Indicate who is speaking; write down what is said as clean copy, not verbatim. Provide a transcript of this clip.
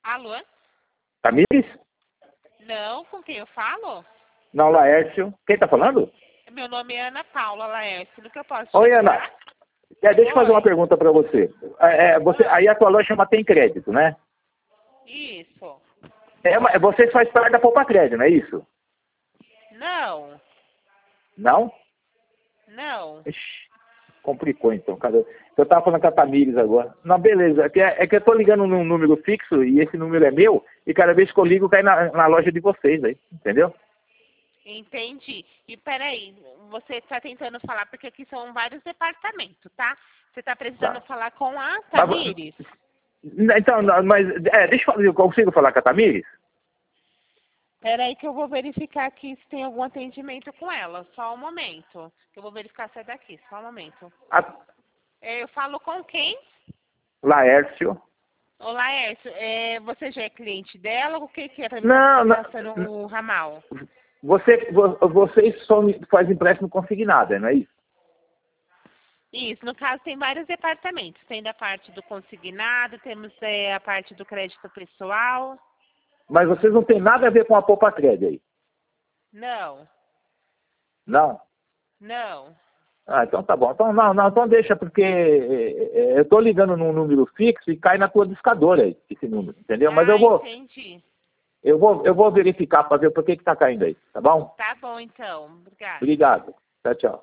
Speaker 1: Alô?
Speaker 2: Tamires?
Speaker 1: Não, com quem eu falo?
Speaker 2: Não, Laércio. Quem tá falando?
Speaker 1: Meu nome é Ana Paula Laércio. No que eu posso te
Speaker 2: Oi,
Speaker 1: ajudar?
Speaker 2: Ana. Deixa eu fazer uma pergunta para você. Aí a tua loja chama Tem Crédito, né?
Speaker 1: Isso.
Speaker 2: Você faz parte da Poupa Crédito, não é isso?
Speaker 1: Não,
Speaker 2: Não?
Speaker 1: não.
Speaker 2: Ixi, complicou então. Cara. Eu tava falando com a Tamires agora. Não, beleza. É que eu tô ligando num número fixo e esse número é meu e cada vez que eu ligo cai na loja de vocês aí, entendeu?
Speaker 1: Entendi. E peraí, você está tentando falar, porque aqui são vários departamentos, tá? Você está precisando
Speaker 2: Tá.
Speaker 1: falar com a
Speaker 2: Mas,
Speaker 1: Tamires?
Speaker 2: então, deixa eu fazer, eu consigo falar com a Tamires?
Speaker 1: Peraí que eu vou verificar aqui se tem algum atendimento com ela. Só um momento. Que eu vou verificar se é daqui. Só um momento.
Speaker 2: A
Speaker 1: Eu falo com quem?
Speaker 2: Laércio.
Speaker 1: Olá, Laércio. Você já é cliente dela ou o que que é? Para mim
Speaker 2: Não,
Speaker 1: estar
Speaker 2: não.
Speaker 1: passando o ramal.
Speaker 2: Vocês só fazem empréstimo consignado, não é isso?
Speaker 1: Isso, no caso tem vários departamentos. Tem da parte do consignado, temos a parte do crédito pessoal.
Speaker 2: Mas vocês não têm nada a ver com a Poupa Crédito aí?
Speaker 1: Não,
Speaker 2: Não?
Speaker 1: não.
Speaker 2: Ah, então tá bom. Então, não, então deixa, porque eu tô ligando num número fixo e cai na tua discadora aí, esse número, entendeu? Mas
Speaker 1: Ah, entendi.
Speaker 2: eu vou verificar para ver por que tá caindo aí, tá bom?
Speaker 1: Tá bom, então. Obrigada.
Speaker 2: Obrigado. Tchau, tchau.